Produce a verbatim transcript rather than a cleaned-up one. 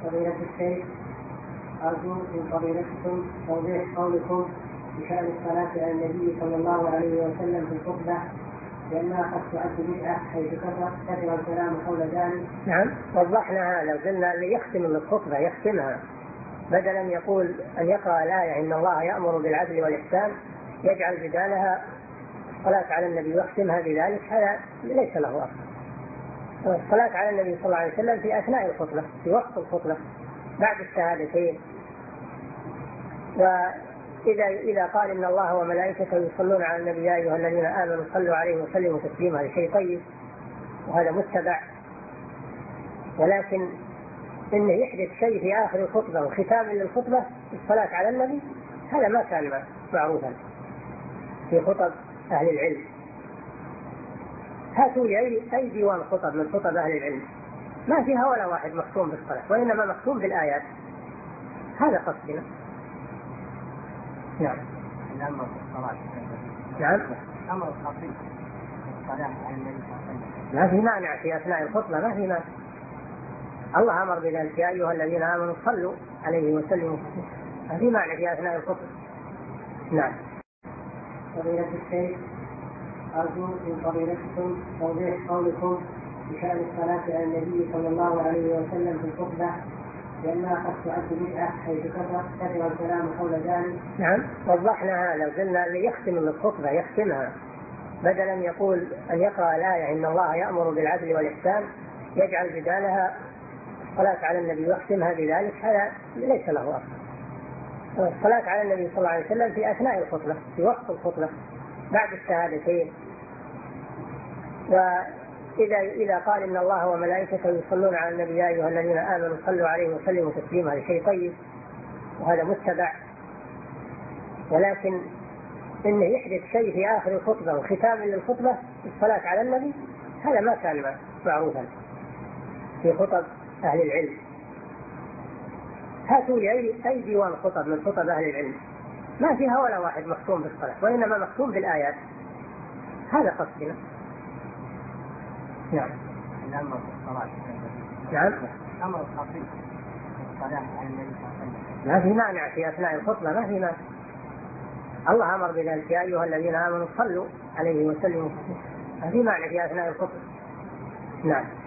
فضيلة الشيخ، أرجو من فضيلتكم توضيح قولكم بشأن الصلاة على النبي صلى الله عليه وسلم في الخطبة لأنها قد تعد بدعة حيث كثر الكلام حول ذلك. نعم وضحنا هذا وقلنا اللي يختم الخطبة يختمها بدلا يقول أن يقرأ الآية إن الله يأمر بالعدل والإحسان يجعل بدالها الصلاة على النبي ويختمها بذلك، هذا ليس له أصل. الصلاة على النبي صلى الله عليه وسلم في أثناء الخطبة في وسط الخطبة بعد الشهادتين. وإذا إذا قال إن الله وملائكته يصلون على النبي يا أيها الذين آمنوا صلوا عليه وسلموا تسليما هذا شيء طيب وهذا متبع، ولكن إنه يحدث شيء في آخر الخطبة وختام للخطبة الصلاة على النبي هذا ما كان معروفا في خطب أهل العلم. هاتوا لي أي, أي ديوان خطب من خطب أهل العلم ما فيها ولا واحد مختوم بالصلاة وإنما مختوم بالآيات، هذا قصدنا. نعم. الأمر الصلاة. نعم. أمر الخطيب الصلاة على النبي صلى الله عليه وسلم. ما في مانع في أثناء الخطبة، ما في مانع. الله أمر بذلك يا أيها الذين آمنوا صلوا عليه وسلموا، ما في مانع في أثناء الخطبة. نعم. فضيلة الشيخ، أرجو من فضيلتكم توضيح قولكم بشأن الصلاة على النبي صلى الله عليه وسلم في الخطبة لأنها قد تعد بدعة حيث كثر الكلام حول ذلك. نعم وضحنا هذا وقلنا اللي يختم الخطبة يختمها بدلا يقول أن يقرأ الآية إن الله يأمر بالعدل والإحسان يجعل بدالها الصلاة على النبي ويختمها بذلك، هذا ليس له أصل. الصلاة على النبي صلى الله عليه وسلم في أثناء الخطبة في وسط الخطبة بعد الشهادتين. وإذا إذا قال إن الله وملائكته يصلون على النبي يا أيها الذين آمنوا صلوا عليه وسلموا تسليما هذا شيء طيب وهذا متبع، ولكن إنه يحدث شيء في آخر الخطبة وختام للخطبة الصلاة على النبي هذا ما كان معروفا في خطب أهل العلم. هاتوا لي أي, أي ديوان خطب من خطب أهل العلم ما فيها ولا واحد مختوم بالصلاة وإنما مختوم بالآيات، هذا قصدنا. نعم. الأمر الصلاة. نعم. أمر الخطيب الصلاة على النبي صلى الله عليه وسلم. ما في مانع في أثناء الخطبة، ما في مانع. الله أمر بذلك يا أيها الذين آمنوا صلوا عليه وسلموا، ما في مانع في أثناء الخطبة. نعم.